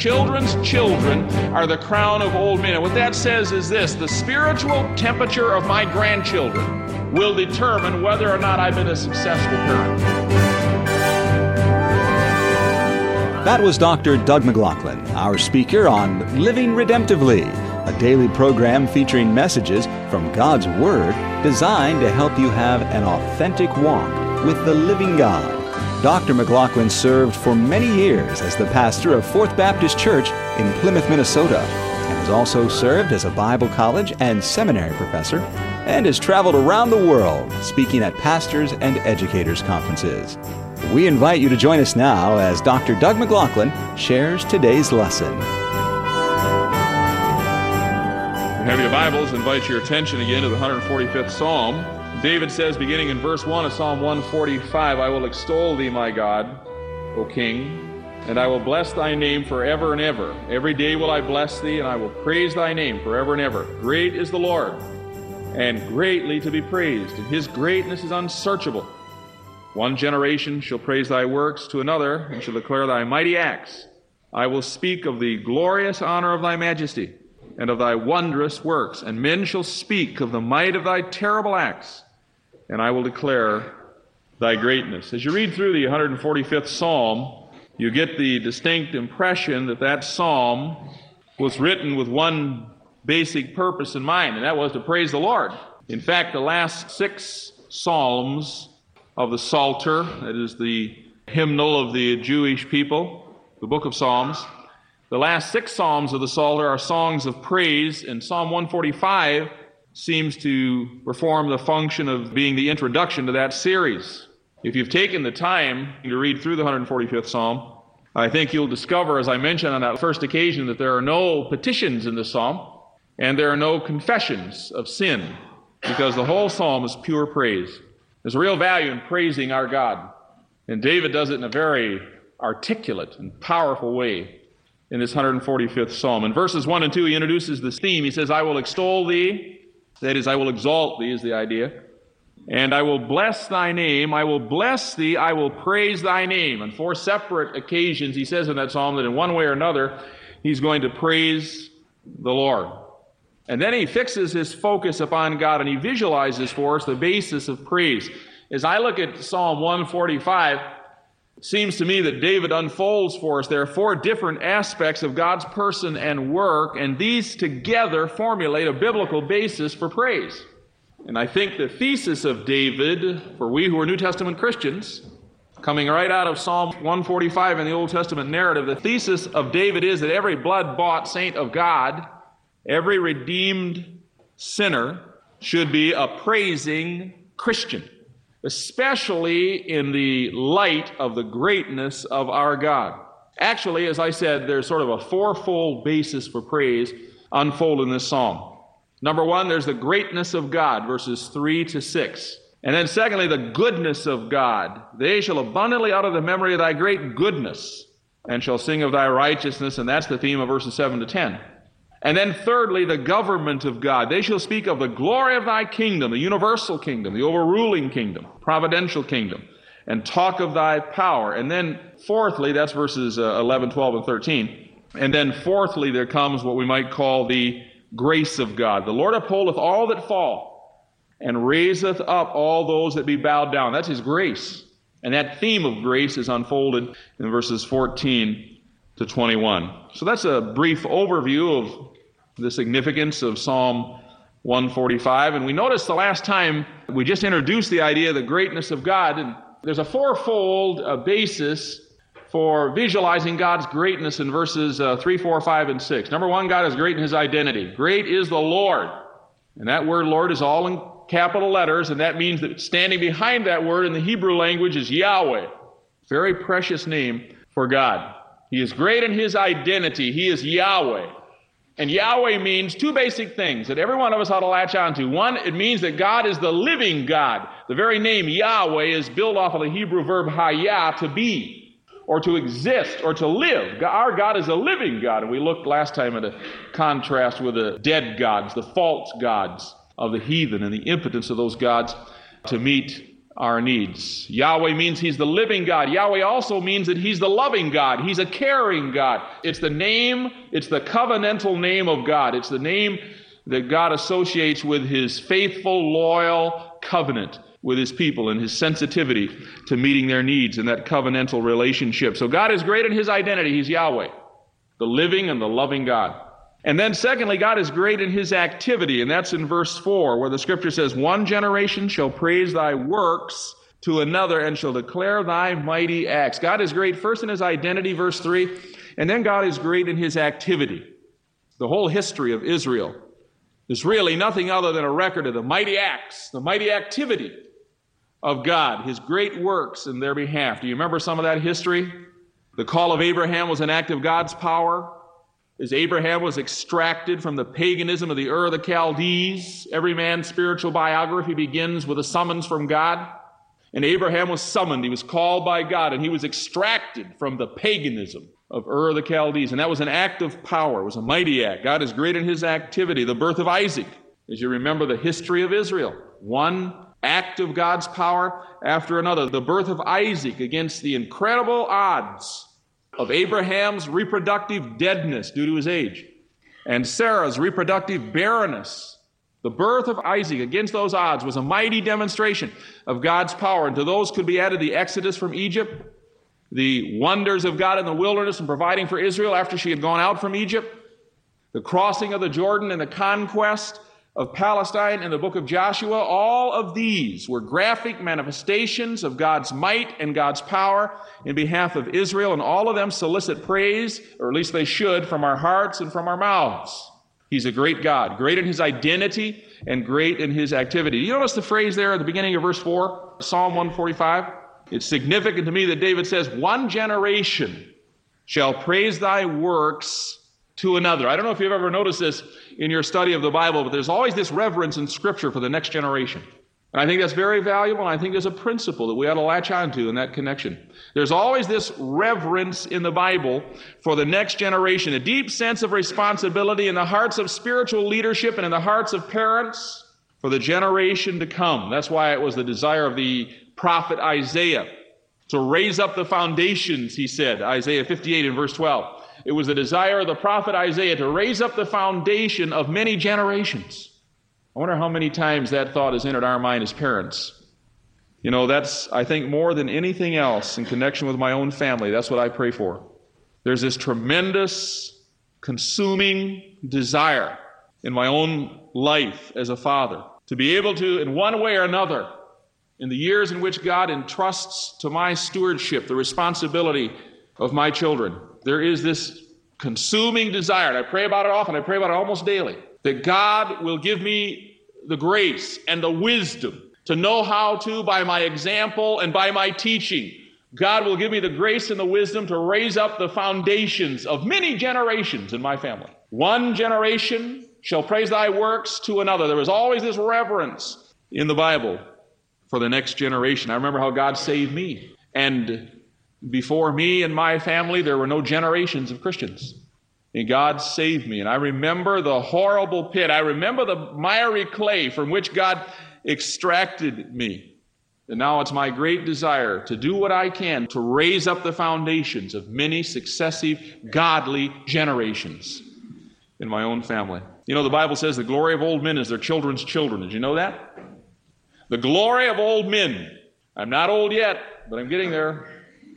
children's children are the crown of old men. And what that says is this: the spiritual temperature of my grandchildren will determine whether or not I've been a successful parent. That was Dr. Doug McLaughlin, our speaker on Living Redemptively, a daily program featuring messages from God's Word designed to help you have an authentic walk with the living God. Dr. McLaughlin served for many years as the pastor of Fourth Baptist Church in Plymouth, Minnesota, and has also served as a Bible college and seminary professor, and has traveled around the world speaking at pastors' and educators' conferences. We invite you to join us now as Dr. Doug McLaughlin shares today's lesson. Have your Bibles, invite your attention again to the 145th Psalm. David says, beginning in verse 1 of Psalm 145, I will extol thee, my God, O King, and I will bless thy name forever and ever. Every day will I bless thee, and I will praise thy name forever and ever. Great is the Lord, and greatly to be praised, and his greatness is unsearchable. One generation shall praise thy works to another, and shall declare thy mighty acts. I will speak of the glorious honor of thy majesty, and of thy wondrous works, and men shall speak of the might of thy terrible acts, and I will declare thy greatness. As you read through the 145th Psalm, you get the distinct impression that that psalm was written with one basic purpose in mind, and that was to praise the Lord. In fact, the last 6 psalms of the Psalter, that is the hymnal of the Jewish people, the book of Psalms. The last 6 psalms of the Psalter are songs of praise, and Psalm 145 seems to perform the function of being the introduction to that series. If you've taken the time to read through the 145th Psalm, I think you'll discover, as I mentioned on that first occasion, that there are no petitions in the psalm, and there are no confessions of sin, because the whole psalm is pure praise. There's a real value in praising our God. And David does it in a very articulate and powerful way in this 145th Psalm. In verses 1 and 2, he introduces this theme. He says, I will extol thee. That is, I will exalt thee is the idea. And I will bless thy name. I will bless thee. I will praise thy name. On 4 separate occasions, he says in that psalm that in one way or another, he's going to praise the Lord. And then he fixes his focus upon God, and he visualizes for us the basis of praise. As I look at Psalm 145, it seems to me that David unfolds for us there are 4 different aspects of God's person and work, and these together formulate a biblical basis for praise. And I think the thesis of David, for we who are New Testament Christians, coming right out of Psalm 145 in the Old Testament narrative, the thesis of David is that every blood-bought saint of God, every redeemed sinner, should be a praising Christian, especially in the light of the greatness of our God. Actually, as I said, there's sort of a 4-fold basis for praise unfolded in this psalm. Number 1, there's the greatness of God, verses 3 to 6. And then secondly, the goodness of God. They shall abundantly utter the memory of thy great goodness, and shall sing of thy righteousness, and that's the theme of verses 7 to 10. And then thirdly, the government of God. They shall speak of the glory of thy kingdom, the universal kingdom, the overruling kingdom, providential kingdom, and talk of thy power. And then fourthly, that's verses 11, 12, and 13. And then fourthly, there comes what we might call the grace of God. The Lord upholdeth all that fall, and raiseth up all those that be bowed down. That's his grace. And that theme of grace is unfolded in verses 14 to 21. So that's a brief overview of the significance of Psalm 145. And we noticed the last time we just introduced the idea of the greatness of God. And there's a 4-fold basis for visualizing God's greatness in verses 3, 4, 5, and 6. Number 1, God is great in his identity. Great is the Lord. And that word Lord is all in capital letters, and that means that standing behind that word in the Hebrew language is Yahweh. Very precious name for God. He is great in his identity. He is Yahweh. And Yahweh means 2 basic things that every one of us ought to latch on to. One, it means that God is the living God. The very name Yahweh is built off of the Hebrew verb hayah, to be, or to exist, or to live. Our God is a living God. And we looked last time at a contrast with the dead gods, the false gods of the heathen, and the impotence of those gods to meet our needs. Yahweh means He's the living God. Yahweh also means that He's the loving God. He's a caring God. It's the name, it's the covenantal name of God. It's the name that God associates with His faithful, loyal covenant with His people and His sensitivity to meeting their needs in that covenantal relationship. So God is great in His identity. He's Yahweh, the living and the loving God. And then secondly, God is great in His activity, and that's in verse 4, where the Scripture says, "One generation shall praise thy works to another and shall declare thy mighty acts." God is great first in His identity, verse 3, and then God is great in His activity. The whole history of Israel is really nothing other than a record of the mighty acts, the mighty activity of God, His great works in their behalf. Do you remember some of that history? The call of Abraham was an act of God's power. As Abraham was extracted from the paganism of the Ur of the Chaldees, every man's spiritual biography begins with a summons from God. And Abraham was summoned. He was called by God, and he was extracted from the paganism of Ur of the Chaldees. And that was an act of power. It was a mighty act. God is great in His activity. The birth of Isaac, as you remember the history of Israel, one act of God's power after another. The birth of Isaac against the incredible odds of Abraham's reproductive deadness due to his age, and Sarah's reproductive barrenness. The birth of Isaac against those odds was a mighty demonstration of God's power. And to those could be added the exodus from Egypt, the wonders of God in the wilderness and providing for Israel after she had gone out from Egypt, the crossing of the Jordan and the conquest of Palestine in the book of Joshua. All of these were graphic manifestations of God's might and God's power in behalf of Israel, and all of them solicit praise, or at least they should, from our hearts and from our mouths. He's a great God, great in His identity and great in His activity. You notice the phrase there at the beginning of verse 4, Psalm 145? It's significant to me that David says, "One generation shall praise thy works to another." I don't know if you've ever noticed this in your study of the Bible, but there's always this reverence in Scripture for the next generation. And I think that's very valuable, and I think there's a principle that we ought to latch onto in that connection. There's always this reverence in the Bible for the next generation, a deep sense of responsibility in the hearts of spiritual leadership and in the hearts of parents for the generation to come. That's why it was the desire of the prophet Isaiah to raise up the foundations, he said, Isaiah 58 and verse 12. It was the desire of the prophet Isaiah to raise up the foundation of many generations. I wonder how many times that thought has entered our mind as parents. You know, that's, I think, more than anything else in connection with my own family. That's what I pray for. There's this tremendous, consuming desire in my own life as a father to be able to, in one way or another, in the years in which God entrusts to my stewardship the responsibility of my children, there is this consuming desire, and I pray about it often, I pray about it almost daily, that God will give me the grace and the wisdom to know how to, by my example and by my teaching, God will give me the grace and the wisdom to raise up the foundations of many generations in my family. One generation shall praise thy works to another. There was always this reverence in the Bible for the next generation. I remember how God saved me. And before me and my family, there were no generations of Christians. And God saved me. And I remember the horrible pit. I remember the miry clay from which God extracted me. And now it's my great desire to do what I can to raise up the foundations of many successive godly generations in my own family. You know, the Bible says the glory of old men is their children's children. Did you know that? The glory of old men. I'm not old yet, but I'm getting there.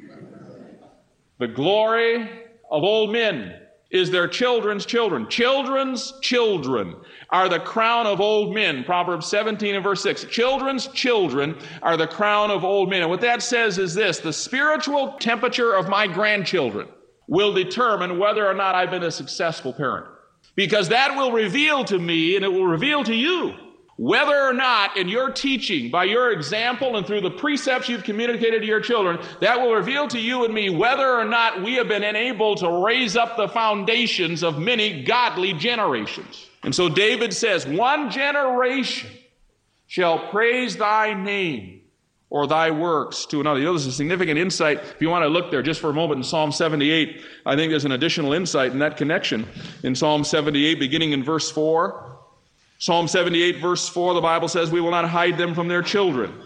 The glory of old men is their children's children. Children's children are the crown of old men. Proverbs 17 and verse 6. Children's children are the crown of old men. And what that says is this: the spiritual temperature of my grandchildren will determine whether or not I've been a successful parent. Because that will reveal to me, and it will reveal to you, whether or not in your teaching, by your example and through the precepts you've communicated to your children, that will reveal to you and me whether or not we have been enabled to raise up the foundations of many godly generations. And so David says, one generation shall praise thy name or thy works to another. You know, there's a significant insight. If you want to look there just for a moment in Psalm 78, I think there's an additional insight in that connection. In Psalm 78, beginning in verse 4, Psalm 78, verse 4, the Bible says, we will not hide them from their children,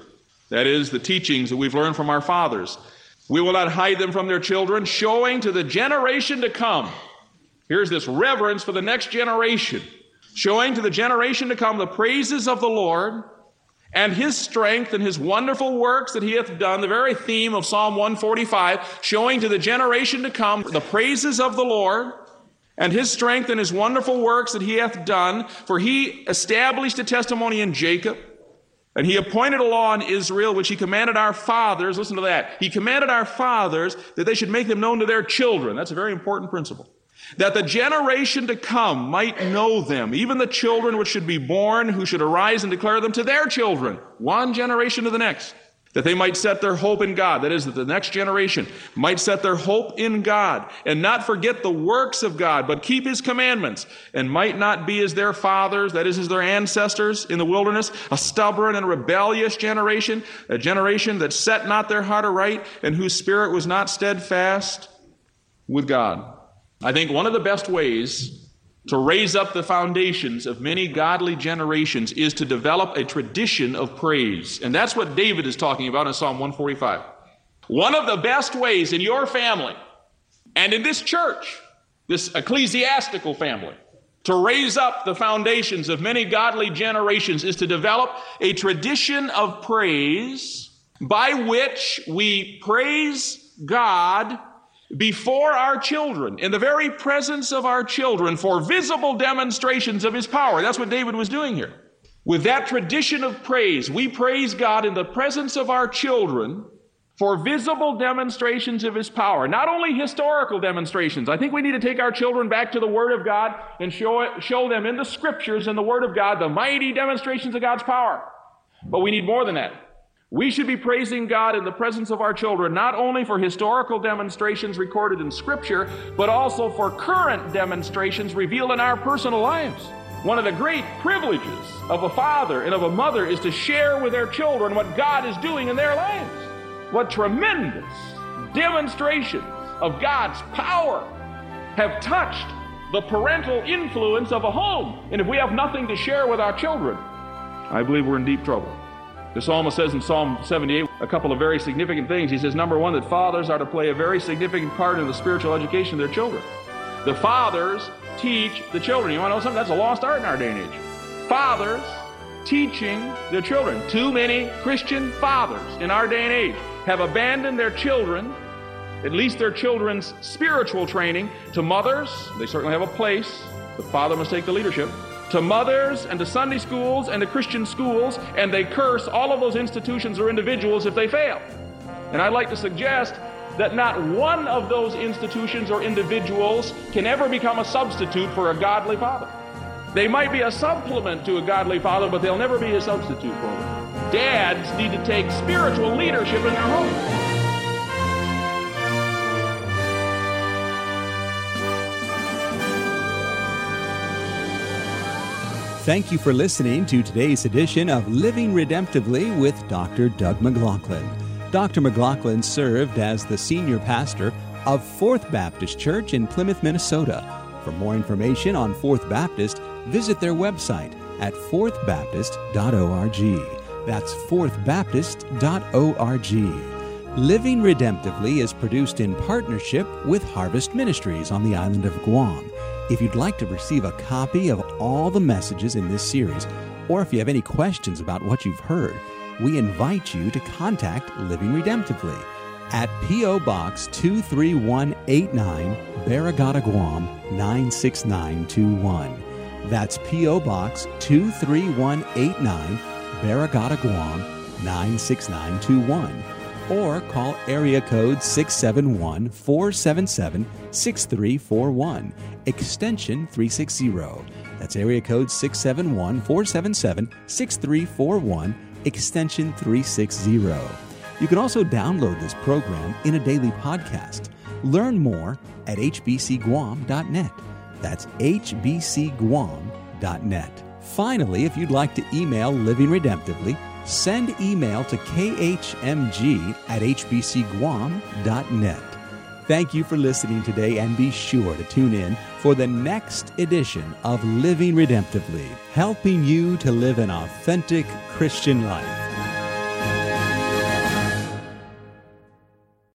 That is, the teachings that we've learned from our fathers. We will not hide them from their children, showing to the generation to come. Here's this reverence for the next generation. Showing to the generation to come the praises of the Lord and His strength and His wonderful works that He hath done. The very theme of Psalm 145, showing to the generation to come the praises of the Lord and His strength and His wonderful works that He hath done. For He established a testimony in Jacob, and He appointed a law in Israel, which He commanded our fathers. Listen to that. He commanded our fathers that they should make them known to their children. That's a very important principle. That the generation to come might know them, even the children which should be born, who should arise and declare them to their children, one generation to the next. That they might set their hope in God. That is, that the next generation might set their hope in God and not forget the works of God, but keep His commandments, and might not be as their fathers, that is, as their ancestors in the wilderness, a stubborn and rebellious generation, a generation that set not their heart aright, and whose spirit was not steadfast with God. I think one of the best ways to raise up the foundations of many godly generations is to develop a tradition of praise. And that's what David is talking about in Psalm 145. One of the best ways in your family and in this church, this ecclesiastical family, to raise up the foundations of many godly generations is to develop a tradition of praise by which we praise God before our children, in the very presence of our children, for visible demonstrations of His power. That's what David was doing here. With that tradition of praise, we praise God in the presence of our children for visible demonstrations of His power. Not only historical demonstrations. I think we need to take our children back to the Word of God and show them in the Scriptures and the Word of God the mighty demonstrations of God's power. But we need more than that. We should be praising God in the presence of our children, not only for historical demonstrations recorded in Scripture, but also for current demonstrations revealed in our personal lives. One of the great privileges of a father and of a mother is to share with their children what God is doing in their lives. What tremendous demonstrations of God's power have touched the parental influence of a home. And if we have nothing to share with our children, I believe we're in deep trouble. The psalmist says in Psalm 78 a couple of very significant things. He says, number one, that fathers are to play a very significant part in the spiritual education of their children. The fathers teach the children. You want to know something? That's a lost art in our day and age. Fathers teaching their children. Too many Christian fathers in our day and age have abandoned their children, at least their children's spiritual training, to mothers. They certainly have a place. The father must take the leadership. To mothers and to Sunday schools and to Christian schools, and they curse all of those institutions or individuals if they fail. And I'd like to suggest that not one of those institutions or individuals can ever become a substitute for a godly father. They might be a supplement to a godly father, but they'll never be a substitute for them. Dads need to take spiritual leadership in their home. Thank you for listening to today's edition of Living Redemptively with Dr. Doug McLaughlin. Dr. McLaughlin served as the senior pastor of Fourth Baptist Church in Plymouth, Minnesota. For more information on Fourth Baptist, visit their website at fourthbaptist.org. That's fourthbaptist.org. Living Redemptively is produced in partnership with Harvest Ministries on the island of Guam. If you'd like to receive a copy of all the messages in this series, or if you have any questions about what you've heard, we invite you to contact Living Redemptively at P.O. Box 23189, Barragata, Guam 96921. That's P.O. Box 23189, Barragata, Guam 96921. Or call area code 671-477-6341, extension 360. That's area code 671-477-6341, extension 360. You can also download this program in a daily podcast. Learn more at hbcguam.net. That's hbcguam.net. Finally, if you'd like to email Living Redemptively, send email to khmg@hbcguam.net. Thank you for listening today, and be sure to tune in for the next edition of Living Redemptively, helping you to live an authentic Christian life.